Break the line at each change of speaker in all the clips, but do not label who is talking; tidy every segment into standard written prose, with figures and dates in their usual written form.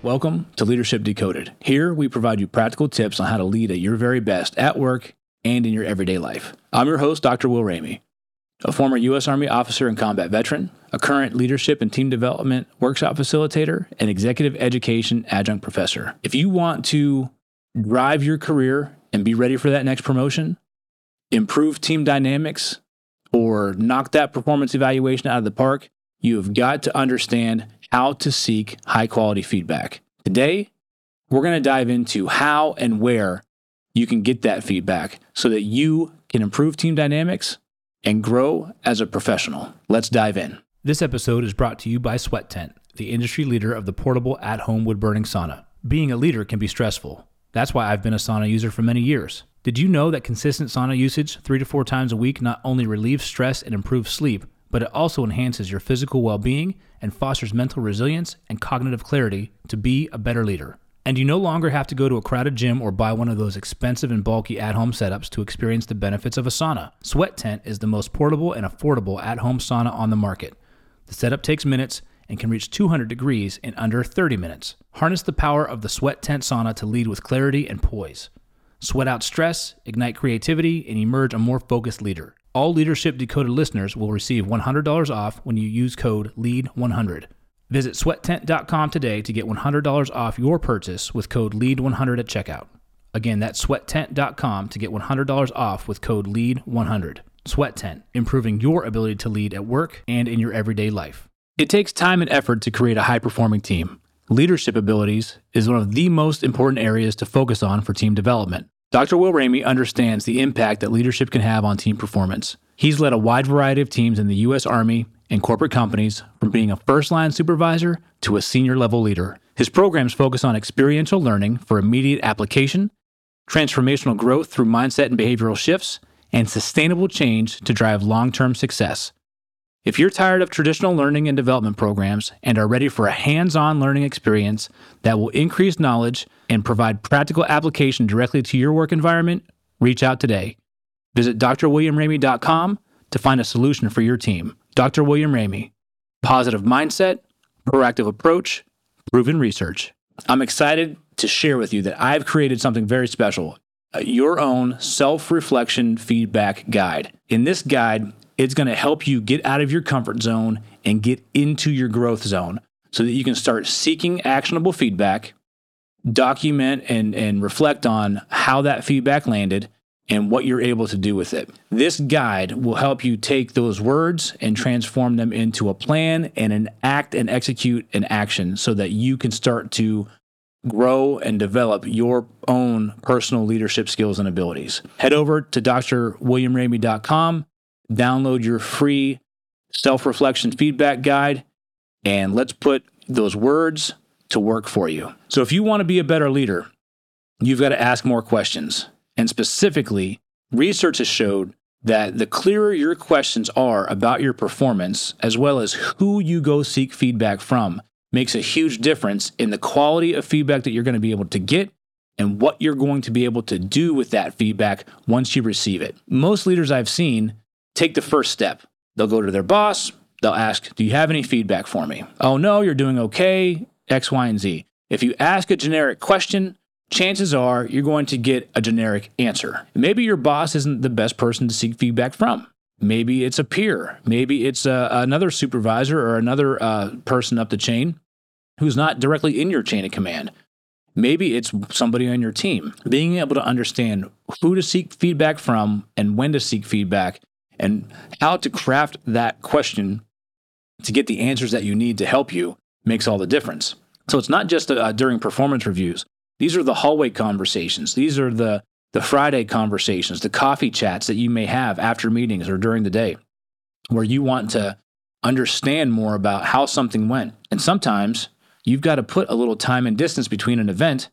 Welcome to Leadership Decoded. Here, we provide you practical tips on how to lead at your very best at work and in your everyday life. I'm your host, Dr. Will Ramey, a former U.S. Army officer and combat veteran, a current leadership and team development workshop facilitator, and executive education adjunct professor. If you want to drive your career and be ready for that next promotion, improve team dynamics, or knock that performance evaluation out of the park, you have got to understand how to seek high-quality feedback. Today, we're going to dive into how and where you can get that feedback so that you can improve team dynamics and grow as a professional. Let's dive in. This episode is brought to you by Sweat Tent, the industry leader of the portable at-home wood-burning sauna. Being a leader can be stressful. That's why I've been a sauna user for many years. Did you know that consistent sauna usage 3 to 4 times a week not only relieves stress and improves sleep, but it also enhances your physical well-being and fosters mental resilience and cognitive clarity to be a better leader. And you no longer have to go to a crowded gym or buy one of those expensive and bulky at-home setups to experience the benefits of a sauna. Sweat Tent is the most portable and affordable at-home sauna on the market. The setup takes minutes and can reach 200 degrees in under 30 minutes. Harness the power of the Sweat Tent sauna to lead with clarity and poise. Sweat out stress, ignite creativity, and emerge a more focused leader. All Leadership Decoded listeners will receive $100 off when you use code LEAD100. Visit sweattent.com today to get $100 off your purchase with code LEAD100 at checkout. Again, that's sweattent.com to get $100 off with code LEAD100. Sweat Tent, improving your ability to lead at work and in your everyday life. It takes time and effort to create a high-performing team. Leadership abilities is one of the most important areas to focus on for team development. Dr. Will Ramey understands the impact that leadership can have on team performance. He's led a wide variety of teams in the U.S. Army and corporate companies, from being a first-line supervisor to a senior-level leader. His programs focus on experiential learning for immediate application, transformational growth through mindset and behavioral shifts, and sustainable change to drive long-term success. If you're tired of traditional learning and development programs and are ready for a hands-on learning experience that will increase knowledge and provide practical application directly to your work environment, reach out today. Visit drwilliamramey.com to find a solution for your team. Dr. William Ramey, positive mindset, proactive approach, proven research. I'm excited to share with you that I've created something very special, your own self-reflection feedback guide. In this guide, it's going to help you get out of your comfort zone and get into your growth zone so that you can start seeking actionable feedback, document and reflect on how that feedback landed and what you're able to do with it. This guide will help you take those words and transform them into a plan and an act and execute an action so that you can start to grow and develop your own personal leadership skills and abilities. Head over to drwilliamramey.com, download your free self-reflection feedback guide, and let's put those words to work for you. So if you want to be a better leader, you've got to ask more questions. And specifically, research has showed that the clearer your questions are about your performance, as well as who you go seek feedback from, makes a huge difference in the quality of feedback that you're going to be able to get and what you're going to be able to do with that feedback once you receive it. Most leaders I've seen take the first step. They'll go to their boss. They'll ask, do you have any feedback for me? Oh, no, you're doing okay, X, Y, and Z. If you ask a generic question, chances are you're going to get a generic answer. Maybe your boss isn't the best person to seek feedback from. Maybe it's a peer. Maybe it's another supervisor or another person up the chain who's not directly in your chain of command. Maybe it's somebody on your team. Being able to understand who to seek feedback from and when to seek feedback and how to craft that question to get the answers that you need to help you makes all the difference. So it's not just during performance reviews. These are the hallway conversations. These are the Friday conversations, the coffee chats that you may have after meetings or during the day, where you want to understand more about how something went. And sometimes you've got to put a little time and distance between an event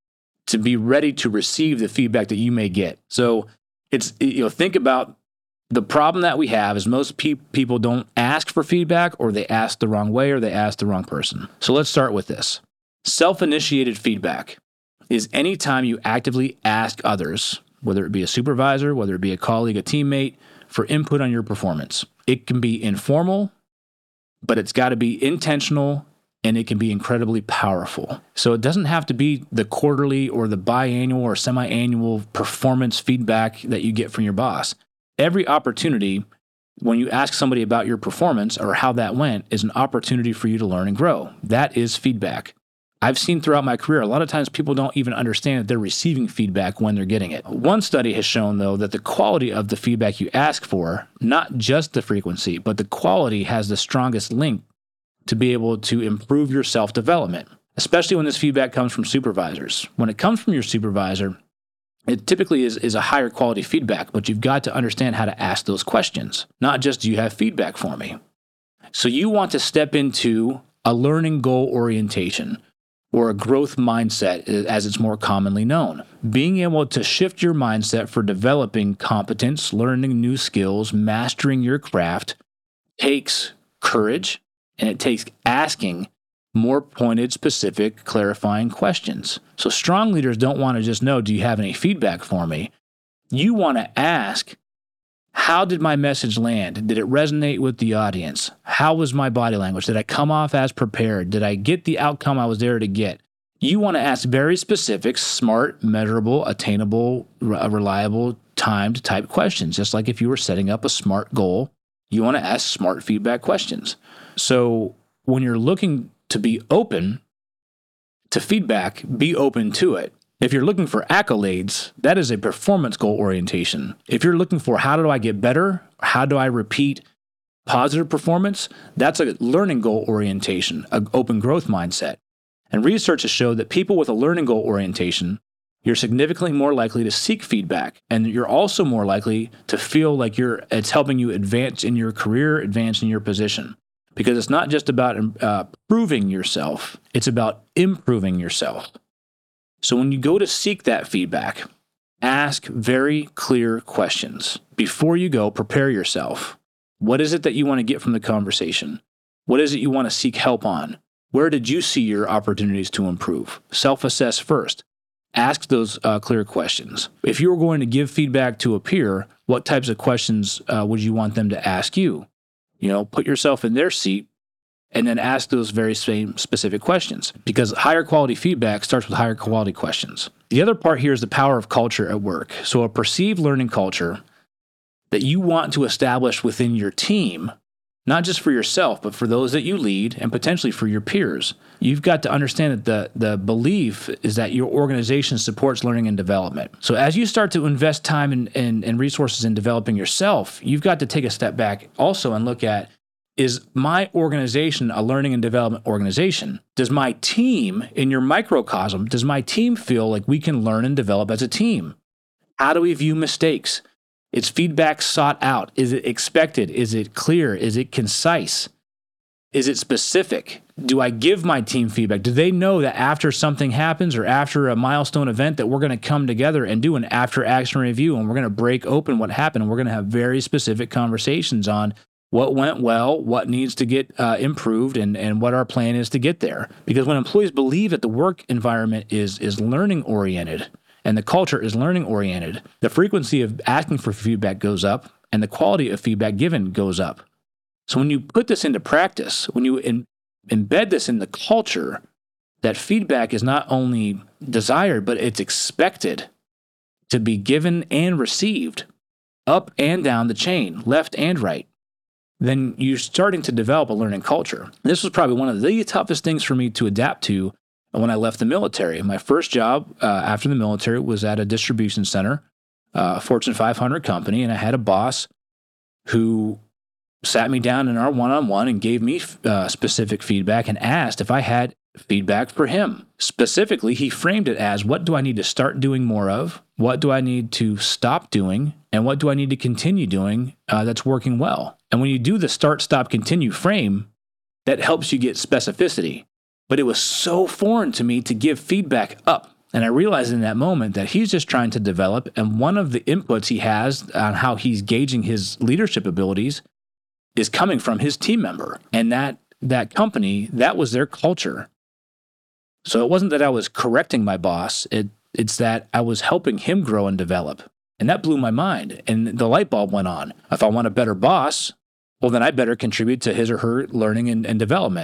to be ready to receive the feedback that you may get. So think about the problem that we have is most people don't ask for feedback, or they ask the wrong way, or they ask the wrong person. So let's start with this. Self-initiated feedback is any time you actively ask others, whether it be a supervisor, whether it be a colleague, a teammate, for input on your performance. It can be informal, but it's got to be intentional and it can be incredibly powerful. So it doesn't have to be the quarterly or the biannual or semi-annual performance feedback that you get from your boss. Every opportunity when you ask somebody about your performance or how that went is an opportunity for you to learn and grow. That is feedback. I've seen throughout my career, a lot of times people don't even understand that they're receiving feedback when they're getting it. One study has shown, though, that the quality of the feedback you ask for, not just the frequency, but the quality has the strongest link to be able to improve your self-development, especially when this feedback comes from supervisors. When it comes from your supervisor, it typically is a higher quality feedback, but you've got to understand how to ask those questions, not just, do you have feedback for me? So you want to step into a learning goal orientation, or a growth mindset, as it's more commonly known. Being able to shift your mindset for developing competence, learning new skills, mastering your craft takes courage, and it takes asking more pointed, specific, clarifying questions. So strong leaders don't want to just know, do you have any feedback for me? You want to ask, how did my message land? Did it resonate with the audience? How was my body language? Did I come off as prepared? Did I get the outcome I was there to get? You want to ask very specific, smart, measurable, attainable, reliable, timed type questions. Just like if you were setting up a SMART goal, you want to ask SMART feedback questions. So when you're looking to be open to feedback, be open to it. If you're looking for accolades, that is a performance goal orientation. If you're looking for, how do I get better? How do I repeat positive performance? That's a learning goal orientation, an open growth mindset. And research has showed that people with a learning goal orientation, you're significantly more likely to seek feedback. And you're also more likely to feel like it's helping you advance in your career, advance in your position. Because it's not just about proving yourself, it's about improving yourself. So when you go to seek that feedback, ask very clear questions. Before you go, prepare yourself. What is it that you want to get from the conversation? What is it you want to seek help on? Where did you see your opportunities to improve? Self-assess first. Ask those clear questions. If you were going to give feedback to a peer, what types of questions would you want them to ask you? Put yourself in their seat and then ask those very same specific questions, because higher quality feedback starts with higher quality questions. The other part here is the power of culture at work. So a perceived learning culture that you want to establish within your team, not just for yourself, but for those that you lead and potentially for your peers. You've got to understand that the belief is that your organization supports learning and development. So as you start to invest time and resources in developing yourself, you've got to take a step back also and look at, is my organization a learning and development organization? Does my team, in your microcosm, does my team feel like we can learn and develop as a team? How do we view mistakes? Is feedback sought out? Is it expected? Is it clear? Is it concise? Is it specific? Do I give my team feedback? Do they know that after something happens or after a milestone event that we're going to come together and do an after-action review, and we're going to break open what happened, and we're going to have very specific conversations on what went well, what needs to get improved, and what our plan is to get there. Because when employees believe that the work environment is learning-oriented and the culture is learning-oriented, the frequency of asking for feedback goes up and the quality of feedback given goes up. So when you put this into practice, when you embed this in the culture, that feedback is not only desired, but it's expected to be given and received up and down the chain, left and right, then you're starting to develop a learning culture. This was probably one of the toughest things for me to adapt to when I left the military. My first job after the military was at a distribution center, Fortune 500 company, and I had a boss who sat me down in our one-on-one and gave me specific feedback and asked if I had feedback for him. Specifically, he framed it as, what do I need to start doing more of? What do I need to stop doing? And what do I need to continue doing that's working well? And when you do the start, stop, continue frame, that helps you get specificity. But it was so foreign to me to give feedback up. And I realized in that moment that he's just trying to develop, and one of the inputs he has on how he's gauging his leadership abilities is coming from his team member. And that company, that was their culture. So it wasn't that I was correcting my boss, it's that I was helping him grow and develop. And that blew my mind. And the light bulb went on. If I want a better boss, well, then I better contribute to his or her learning and development.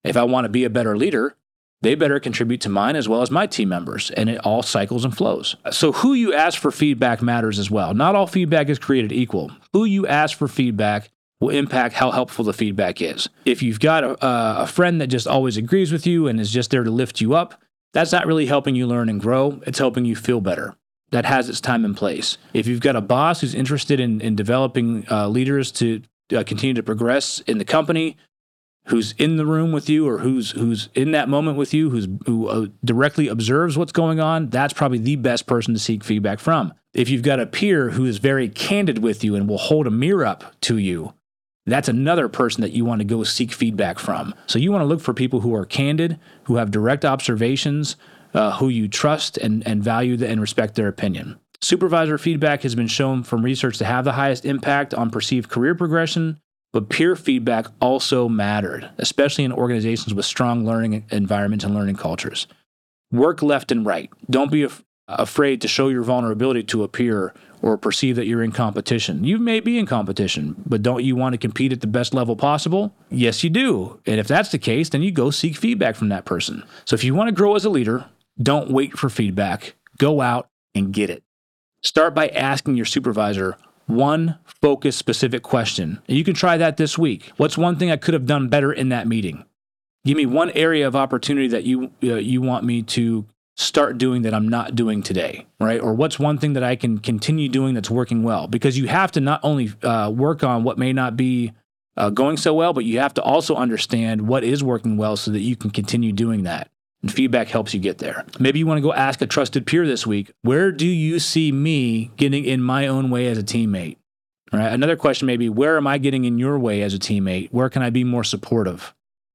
If I want to be a better leader, they better contribute to mine as well as my team members, and it all cycles and flows. So who you ask for feedback matters as well. Not all feedback is created equal. Who you ask for feedback will impact how helpful the feedback is. If you've got a friend that just always agrees with you and is just there to lift you up, that's not really helping you learn and grow. It's helping you feel better. That has its time and place. If you've got a boss who's interested in developing leaders to continue to progress in the company, who's in the room with you or who's in that moment with you, who directly observes what's going on, that's probably the best person to seek feedback from. If you've got a peer who is very candid with you and will hold a mirror up to you, that's another person that you want to go seek feedback from. So you want to look for people who are candid, who have direct observations, who you trust and value and respect their opinion. Supervisor feedback has been shown from research to have the highest impact on perceived career progression, but peer feedback also mattered, especially in organizations with strong learning environments and learning cultures. Work left and right. Don't be afraid to show your vulnerability to a peer or perceive that you're in competition. You may be in competition, but don't you want to compete at the best level possible? Yes, you do. And if that's the case, then you go seek feedback from that person. So if you want to grow as a leader, don't wait for feedback. Go out and get it. Start by asking your supervisor one focused, specific question. And you can try that this week. What's one thing I could have done better in that meeting? Give me one area of opportunity that you want me to start doing that I'm not doing today, right? Or what's one thing that I can continue doing that's working well? Because you have to not only work on what may not be going so well, but you have to also understand what is working well so that you can continue doing that. And feedback helps you get there. Maybe you want to go ask a trusted peer this week, where do you see me getting in my own way as a teammate? All right. Another question may be, where am I getting in your way as a teammate? Where can I be more supportive?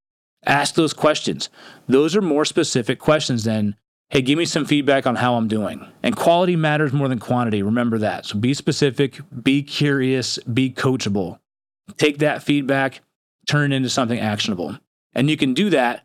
Ask those questions. Those are more specific questions than, hey, give me some feedback on how I'm doing. And quality matters more than quantity. Remember that. So be specific, be curious, be coachable. Take that feedback, turn it into something actionable. And you can do that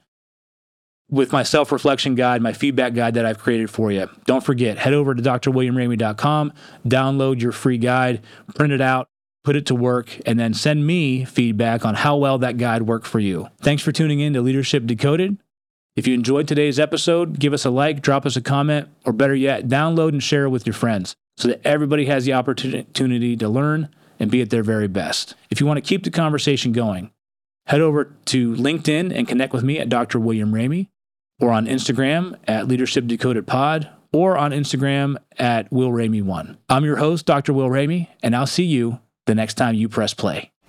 with my self-reflection guide, my feedback guide that I've created for you. Don't forget, head over to drwilliamramey.com, download your free guide, print it out, put it to work, and then send me feedback on how well that guide worked for you. Thanks for tuning in to Leadership Decoded. If you enjoyed today's episode, give us a like, drop us a comment, or better yet, download and share it with your friends so that everybody has the opportunity to learn and be at their very best. If you want to keep the conversation going, head over to LinkedIn and connect with me at Dr. William Ramey, or on Instagram at Leadership Decoded Pod, or on Instagram at Will Ramey 1. I'm your host, Dr. Will Ramey, and I'll see you the next time you press play.